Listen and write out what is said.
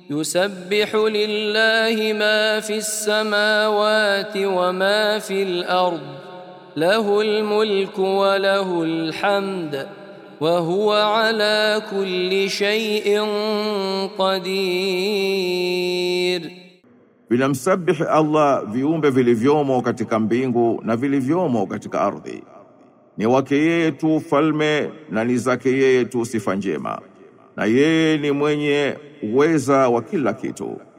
يسبح لله ما في السماوات وما في الأرض له الملك وله الحمد وهو على كل شيء قدير. Vinamsabihi Allah viumbe vilivyomo katika mbingu na vilivyomo katika ardhi. Ni wake yeye tu falme na ni zake yeye tu sifa njema. Na yeye ni mwenye uweza wa kila kitu.